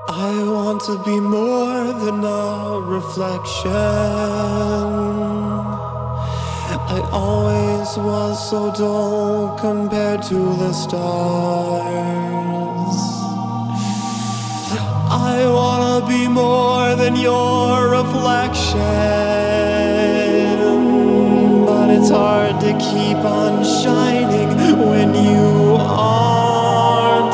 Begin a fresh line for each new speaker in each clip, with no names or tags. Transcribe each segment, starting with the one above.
I want to be more than a reflection. I always was so dull compared to the stars. I wanna be more than your reflection, but it's hard to keep on shining when you aren't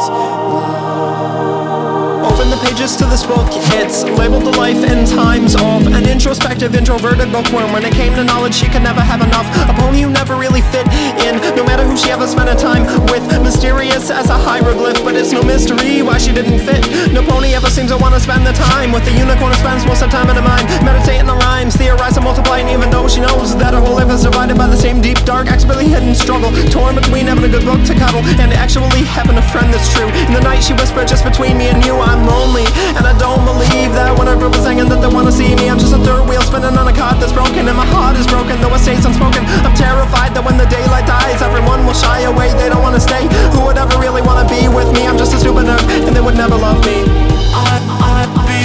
loud. Open the pages to this book, it's labeled The Life and Times of an introspective, introverted bookworm. When it came to knowledge, she could never have enough. A pony who never really fit in, no matter who she ever spent a time with. Mysterious as a hieroglyph, but it's no mystery why she didn't fit. No pony ever seems to want to spend the time with the unicorn who spends most of the time in the mind, meditating the rhymes, theorize and multiplying, even though she knows that her whole life is divided by the same deep, dark, expertly hidden struggle, torn between having a good book to cuddle and actually having a friend that's true. In the night she whispered, just between me and you, I'm lonely, and I don't believe that when a group is singing that they want to see me. I'm just a third wheel spinning on a cart that's broken, and my heart is broken, though it stays unspoken. I'm terrified that when the daylight dies, everyone will shy away, they don't want to stay. Who would ever really want to be with me? I'm just a stupid nerd, and they would never love me. I'd be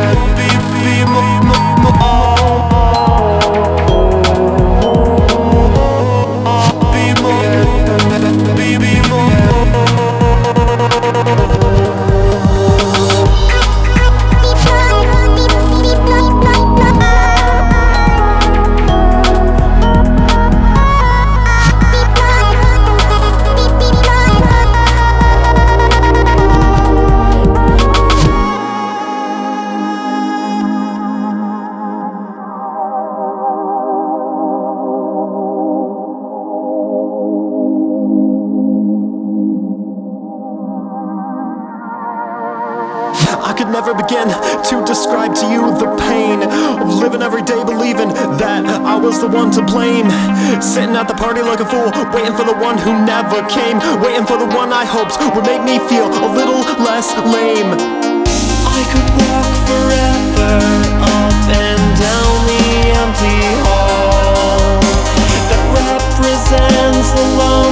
I could never begin to describe to you the pain of living every day believing that I was the one to blame. Sitting at the party like a fool, waiting for the one who never came, waiting for the one I hoped would make me feel a little less lame. I could walk forever up and down the empty hall that represents the love